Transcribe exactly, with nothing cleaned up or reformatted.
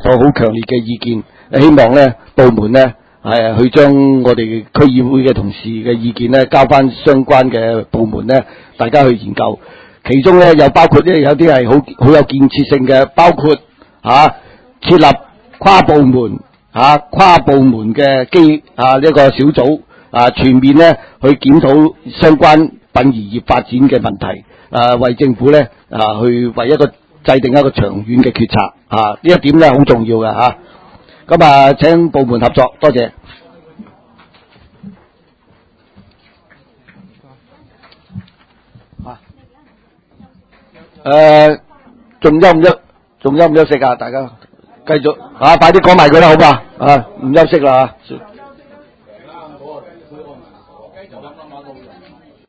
個好強烈嘅意見，希望咧部門咧係去將我哋區議會嘅同事嘅意見咧交翻相關嘅部門咧，大家去研究。其中咧又包括咧有啲係好好有建設性嘅，包括啊設立跨部門啊跨部門嘅機啊呢、這個小組啊，全面咧去檢討相關殯儀業發展嘅問題，啊為政府咧啊去為一個制定一個長遠嘅決策啊，呢一點咧好重要嘅嚇。咁啊，請部門合作，多謝。啊，誒，仲休唔休？仲休唔休息啊？大家繼續啊，快啲講埋佢啦，好嘛？啊，唔休息啦嚇。